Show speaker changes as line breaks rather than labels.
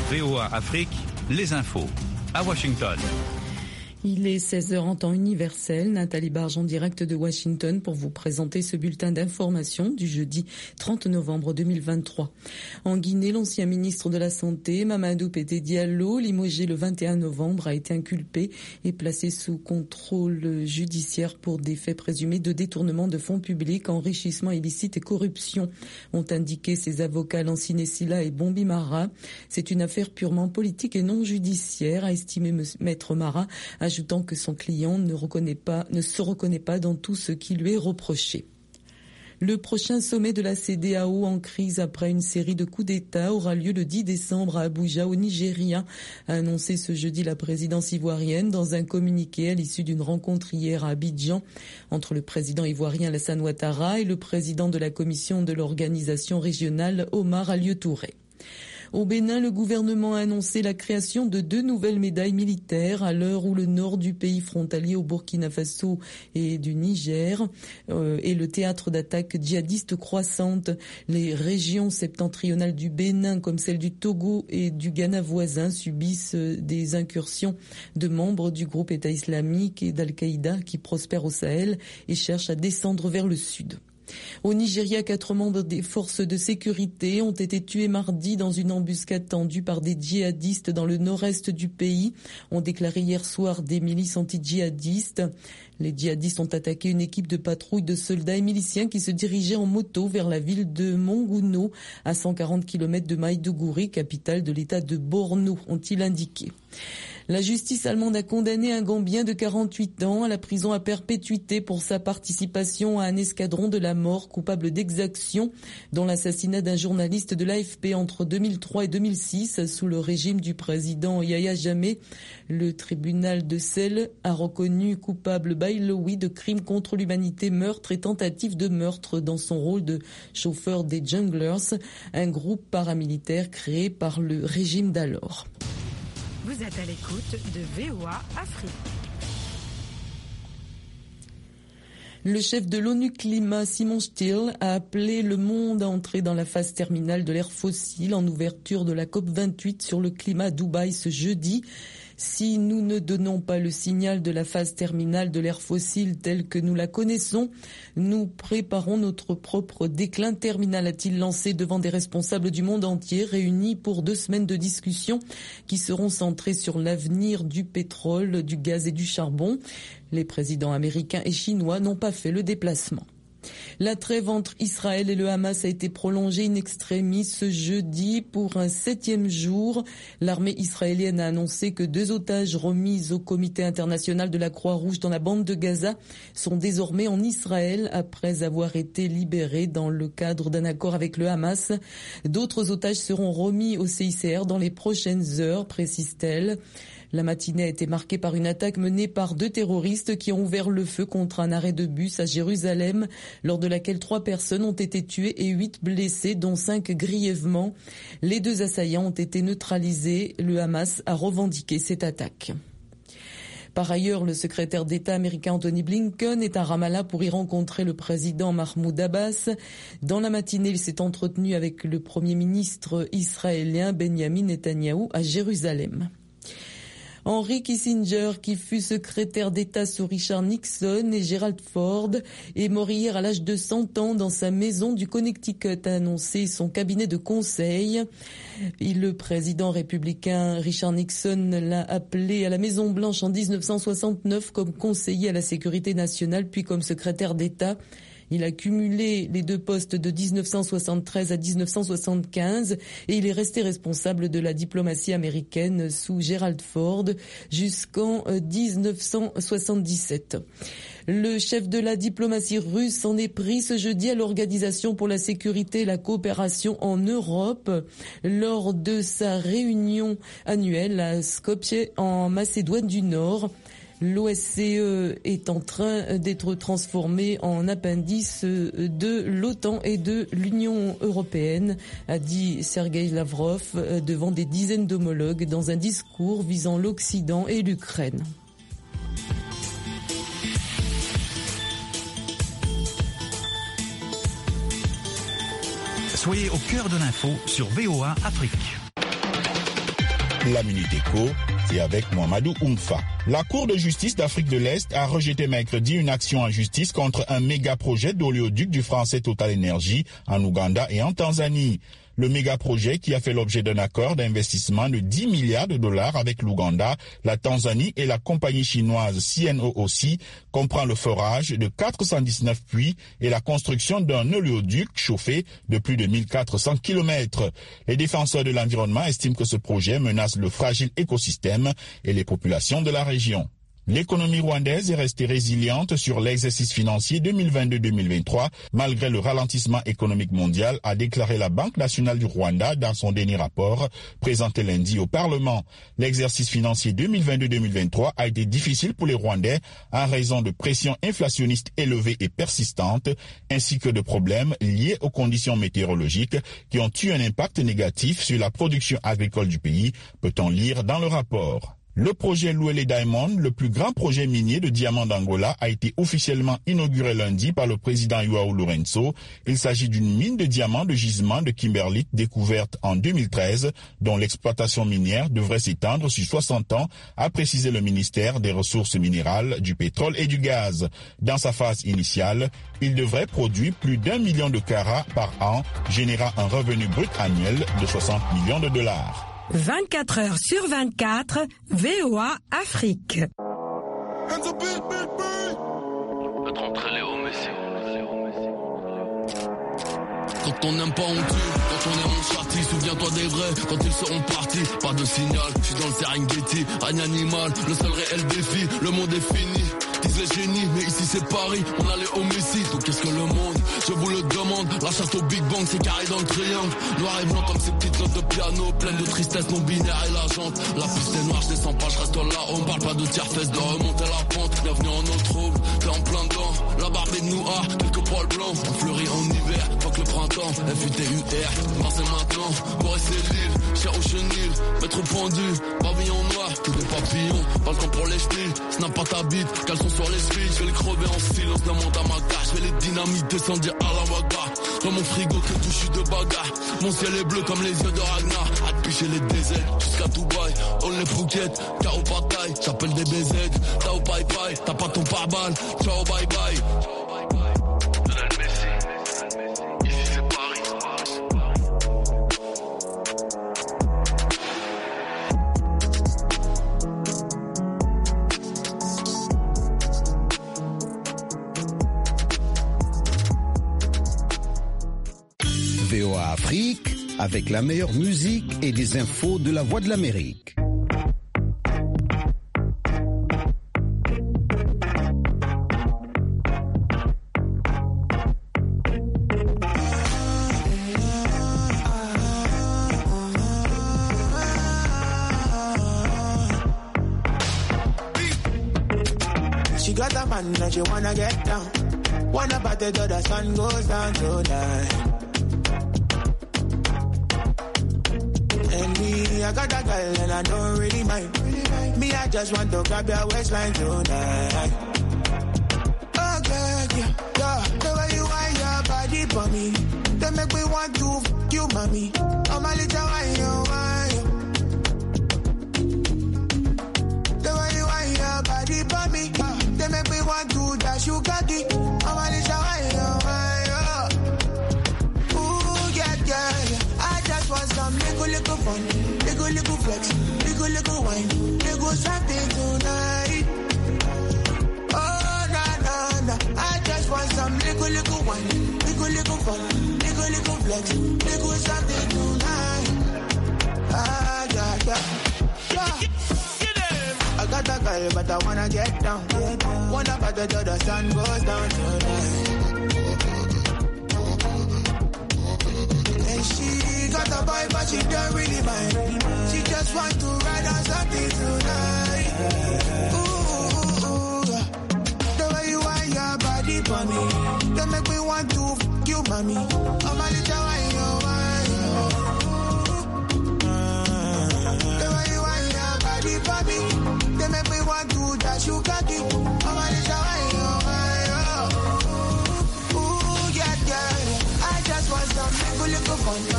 VOA Afrique, les infos. À Washington.
Il est 16h en temps universel. Nathalie Barge en direct de Washington pour vous présenter ce bulletin d'information du jeudi 30 novembre 2023. En Guinée, l'ancien ministre de la Santé, Mamadou Pété Diallo, limogé le 21 novembre, a été inculpé et placé sous contrôle judiciaire pour des faits présumés de détournement de fonds publics, enrichissement illicite et corruption, ont indiqué ses avocats Lanciné Silla et Bombi Mara. C'est une affaire purement politique et non judiciaire, a estimé Maître Mara, ajoutant que son client ne se reconnaît pas dans tout ce qui lui est reproché. Le prochain sommet de la CEDEAO en crise après une série de coups d'État aura lieu le 10 décembre à Abuja, au Nigeria, a annoncé ce jeudi la présidence ivoirienne dans un communiqué à l'issue d'une rencontre hier à Abidjan entre le président ivoirien Alassane Ouattara et le président de la commission de l'organisation régionale Omar Alieu Touré. Au Bénin, le gouvernement a annoncé la création de 2 nouvelles médailles militaires à l'heure où le nord du pays frontalier au Burkina Faso et du Niger est le théâtre d'attaques djihadistes croissantes. Les régions septentrionales du Bénin, comme celles du Togo et du Ghana voisin, subissent des incursions de membres du groupe État islamique et d'Al-Qaïda qui prospèrent au Sahel et cherchent à descendre vers le sud. Au Nigeria, 4 membres des forces de sécurité ont été tués mardi dans une embuscade tendue par des djihadistes dans le nord-est du pays, ont déclaré hier soir des milices anti-djihadistes. Les djihadistes ont attaqué une équipe de patrouille de soldats et miliciens qui se dirigeaient en moto vers la ville de Monguno, à 140 km de Maïdougouri, capitale de l'état de Borno, ont-ils indiqué. La justice allemande a condamné un Gambien de 48 ans à la prison à perpétuité pour sa participation à un escadron de la mort coupable d'exaction dans l'assassinat d'un journaliste de l'AFP entre 2003 et 2006 sous le régime du président Yahya Jammeh. Le tribunal de Celle a reconnu coupable Bailoui de crimes contre l'humanité, meurtre et tentative de meurtre dans son rôle de chauffeur des Junglers, un groupe paramilitaire créé par le régime d'alors.
Vous êtes à l'écoute de VOA Afrique.
Le chef de l'ONU Climat, Simon Still, a appelé le monde à entrer dans la phase terminale de l'ère fossile en ouverture de la COP28 sur le climat à Dubaï ce jeudi. Si nous ne donnons pas le signal de la phase terminale de l'ère fossile telle que nous la connaissons, nous préparons notre propre déclin terminal, a-t-il lancé devant des responsables du monde entier réunis pour 2 semaines de discussions qui seront centrées sur l'avenir du pétrole, du gaz et du charbon. Les présidents américains et chinois n'ont pas fait le déplacement. La trêve entre Israël et le Hamas a été prolongée in extremis ce jeudi pour un 7e jour. L'armée israélienne a annoncé que 2 otages remis au Comité international de la Croix-Rouge dans la bande de Gaza sont désormais en Israël après avoir été libérés dans le cadre d'un accord avec le Hamas. D'autres otages seront remis au CICR dans les prochaines heures, précise-t-elle. La matinée a été marquée par une attaque menée par 2 terroristes qui ont ouvert le feu contre un arrêt de bus à Jérusalem, lors de laquelle 3 personnes ont été tuées et 8 blessées, dont 5 grièvement. Les 2 assaillants ont été neutralisés. Le Hamas a revendiqué cette attaque. Par ailleurs, le secrétaire d'État américain Anthony Blinken est à Ramallah pour y rencontrer le président Mahmoud Abbas. Dans la matinée, il s'est entretenu avec le premier ministre israélien Benjamin Netanyahou à Jérusalem. Henry Kissinger, qui fut secrétaire d'État sous Richard Nixon et Gerald Ford, est mort hier à l'âge de 100 ans dans sa maison du Connecticut, a annoncé son cabinet de conseil. Et le président républicain Richard Nixon l'a appelé à la Maison-Blanche en 1969 comme conseiller à la sécurité nationale, puis comme secrétaire d'État. Il a cumulé les 2 postes de 1973 à 1975 et il est resté responsable de la diplomatie américaine sous Gerald Ford jusqu'en 1977. Le chef de la diplomatie russe s'en est pris ce jeudi à l'Organisation pour la sécurité et la coopération en Europe lors de sa réunion annuelle à Skopje en Macédoine du Nord. L'OSCE est en train d'être transformé en appendice de l'OTAN et de l'Union européenne, a dit Sergueï Lavrov devant des dizaines d'homologues dans un discours visant l'Occident et l'Ukraine.
Soyez au cœur de l'info sur VOA Afrique.
la Minute Éco et avec Mohamedou Oumfa. La Cour de justice d'Afrique de l'Est a rejeté mercredi une action en justice contre un méga-projet d'oléoduc du français Total Energy en Ouganda et en Tanzanie. Le méga-projet qui a fait l'objet d'un accord d'investissement de 10 milliards de dollars avec l'Ouganda, la Tanzanie et la compagnie chinoise CNOOC comprend le forage de 419 puits et la construction d'un oléoduc chauffé de plus de 1400 km. Les défenseurs de l'environnement estiment que ce projet menace le fragile écosystème et les populations de la région. L'économie rwandaise est restée résiliente sur l'exercice financier 2022-2023 malgré le ralentissement économique mondial, a déclaré la Banque nationale du Rwanda dans son dernier rapport présenté lundi au Parlement. L'exercice financier 2022-2023 a été difficile pour les Rwandais en raison de pressions inflationnistes élevées et persistantes ainsi que de problèmes liés aux conditions météorologiques qui ont eu un impact négatif sur la production agricole du pays, peut-on lire dans le rapport. Le projet Louele Diamond, le plus grand projet minier de diamants d'Angola, a été officiellement inauguré lundi par le président João Lourenço. Il s'agit d'une mine de diamants de gisement de kimberlite découverte en 2013, dont l'exploitation minière devrait s'étendre sur 60 ans, a précisé le ministère des Ressources minérales, du pétrole et du gaz. Dans sa phase initiale, il devrait produire plus d'1 million de carats par an, générant un revenu brut annuel de 60 millions de dollars.
24 heures sur 24, VOA Afrique.
Quand on n'aime pas on tue, quand on est mon châti, souviens-toi des vrais, quand ils seront partis, pas de signal, je suis dans le Serengeti, règne animal, le seul réel défi, le monde est fini, disent les génies, mais ici c'est Paris, on a les homicides, donc qu'est-ce que le monde, je vous le demande, la chatte au Big Bang c'est carré dans le triangle, noir et blanc comme ces petites notes de piano, pleines de tristesse non binaire et la jante, la piste est noire, je descends pas, je reste là, on parle pas de tiers-fesse, de remonter la pente, bienvenue en eau trouble, t'es en plein dedans, la barbe est noire, quelques poils blancs, on fleurit en hiver, fuck le printemps, FUTUR, non c'est maintenant, Boris et Lille, cher au chenil, maître pendu, pavillon noir, tous des papillons, balcon pour les ch'tis, snap pas ta bite, caleçon sur les chevilles, je vais les crever en silence, d'un monde à ma cage, je vais les dynamiter sans dire à la bagarre, dans mon frigo que tout je de bagarre, mon ciel est bleu comme les yeux de Ragnar, à te picher les DZ, jusqu'à Dubaï, on les Phuket, K.O. Bataille, j'appelle des BZ, Tao Pai Pai, t'as pas ton pare-balles, ciao bye bye.
VOA Afrique, avec la meilleure musique et des infos de la Voix de l'Amérique.
She got a man and she wanna get down. Wanna party till the sun goes down tonight. And me, I got a girl and I don't really mind. Me, I just want to grab your waistline tonight. Oh girl, yeah, the way you want your body for me, they make me want to f*** you, mommy. Oh my little wine, you wine. The way you want your body for me, they make me want to dash you cocky. Oh my little wine, you wine. Ooh, yeah, yeah. I just want some little fun, little flex, little wine, little something tonight. Oh, na. I just want some little wine, little fun, little flex, little something tonight. Ah, yeah. I got a girl, but I wanna get down. Wanna party till the sun goes down tonight. And she got a boy, but she don't really mind. She just want to ride on something tonight. Ooh, the way you want your body for me, they make me want to f*** you, mommy. Oh my little wine, you wine. The way you want your body for me, they make me want to dash you cocky. Oh my little wine, you wine. Ooh, yeah. I just want some little fun.